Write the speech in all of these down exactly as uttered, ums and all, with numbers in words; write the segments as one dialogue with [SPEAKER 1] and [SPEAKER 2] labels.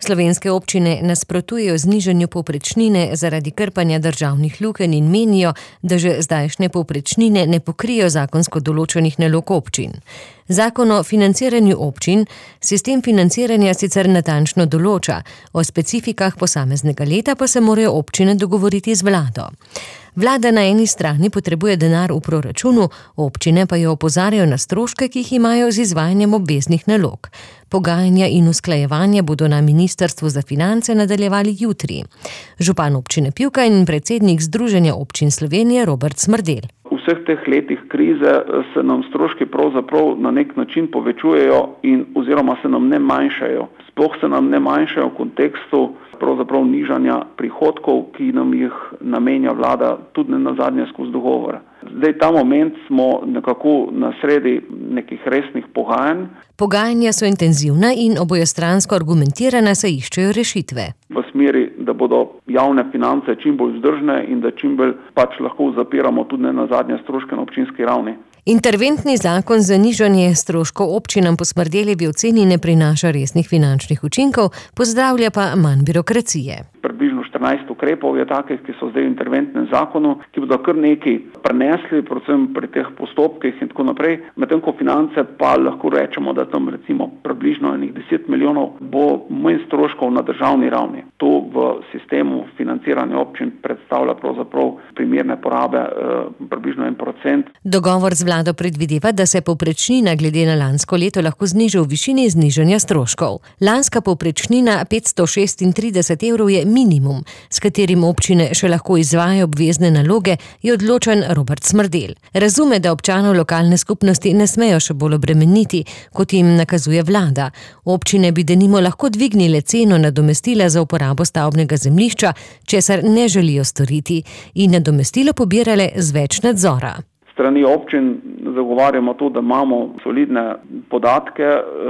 [SPEAKER 1] Slovenske občine nasprotujejo znižanju povprečnine zaradi krpanja državnih lukenj in menijo, da že zdajšnje povprečnine ne pokrijejo zakonsko določenih nalog občin. Zakon o financiranju občin sistem financiranja sicer natančno določa, o specifikah posameznega leta pa se morajo občine dogovoriti z vlado. Vlada na eni strani potrebuje denar v proračunu, občine pa jo opozarjajo na stroške, ki jih imajo z izvajanjem obveznih nalog. Pogajanja in usklajevanja bodo na Ministrstvu za finance nadaljevali jutri. Župan občine Pivka in predsednik Združenja občin Slovenije Robert Smrdelj.
[SPEAKER 2] V vseh teh letih krize se nam stroški pravzaprav na nek način povečujejo in oziroma se nam ne manjšajo. Sploh se nam ne manjšajo v kontekstu pravzaprav nižanja prihodkov, ki nam jih namenja vlada tudi na zadnje skozi dogovor. Zdaj ta moment smo nekako na sredi nekih resnih pogajanj.
[SPEAKER 1] Pogajanja so intenzivna in obojestransko argumentirana, se iščejo rešitve.
[SPEAKER 2] V smeri, da bodo javne finance čim bolj vzdržne in da čim bolj pač lahko zapiramo tudi na zadnje stroške na občinski ravni.
[SPEAKER 1] Interventni zakon za nižanje stroškov občinam po Smrdeljevi oceni ne prinaša resnih finančnih učinkov, pozdravlja pa manj birokracije.
[SPEAKER 2] Približno štirinajst ukrepov je takih, ki so zdaj v interventnem zakonu, ki bodo kar nekaj prenesli, predvsem pri teh postopkih in tako naprej. Medtem ko finance pa lahko rečemo, da tam recimo približno enih deset milijonov bo manj stroškov na državni ravni. To v sistemu financiranja občin predstavlja pravzaprav primerne porabe eh, približno en procent.
[SPEAKER 1] Dogovor z vlado predvideva, da se povprečnina glede na lansko leto lahko zniža v višini znižanja stroškov. Lanska povprečnina petsto šestintrideset evrov je minimum, s katerim občine še lahko izvajajo obvezne naloge, je odločen Robert Smrdelj. Razume, da občanov lokalne skupnosti ne smejo še bolj obremeniti, kot jim nakazuje vlada. Občine bi denimo lahko dvignile ceno nadomestila za uporabo stavbnega zemljišča, česar ne želijo storiti, in nadomestilo pobirale z več nadzora.
[SPEAKER 2] Strani občin zagovarjamo to, da imamo solidne podatke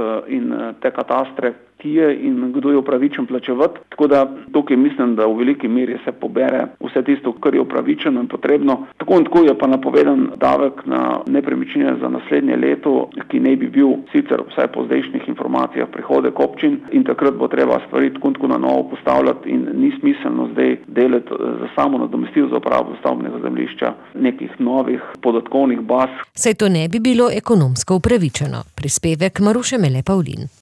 [SPEAKER 2] in te katastre, ki je in kdo je upravičen plačevati. Tako da tukaj mislim, da v veliki meri se pobere vse tisto, kar je upravičeno in potrebno. Tako in tako je pa napovedan davek na nepremičnine za naslednje leto, ki naj bi bil sicer vsaj po zdajšnjih informacijah prihodek občin in takrat bo treba stvari tako in tako na novo postavljati in ni smiselno zdaj delati za samo nadomestil za uporabo stavbnega zemljišča nekih novih podatkovnih baz.
[SPEAKER 1] Saj to ne bi bilo ekonomsko upravičeno. Prispevek Maruše Mele Pavlin.